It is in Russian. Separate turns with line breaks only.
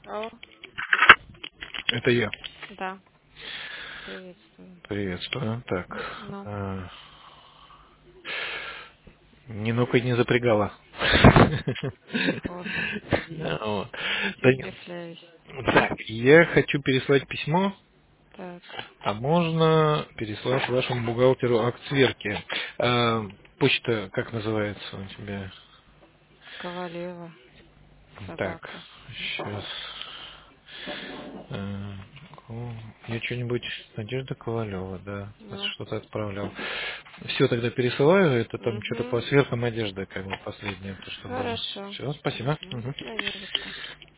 О,
Это я.
да, приветствую.
Приветствую. Так.
Ну,
Нинука не запрягала.
ладно,
Вот. Да нет.
закрепляюсь.
Так, я хочу переслать письмо,
Так,
а можно переслать вашему бухгалтеру акт сверки. Почта, как называется у тебя?
Ковалева,
Так,
собака.
сейчас. Я что-нибудь, Надежда Ковалева, да,
Ну,
что-то отправлял. Все, тогда пересылаю, это там что-то по
угу,
сверкам одежды, как бы последнее, то, что было.
хорошо.
Все, спасибо.
Угу,
Мгм.
да не за что.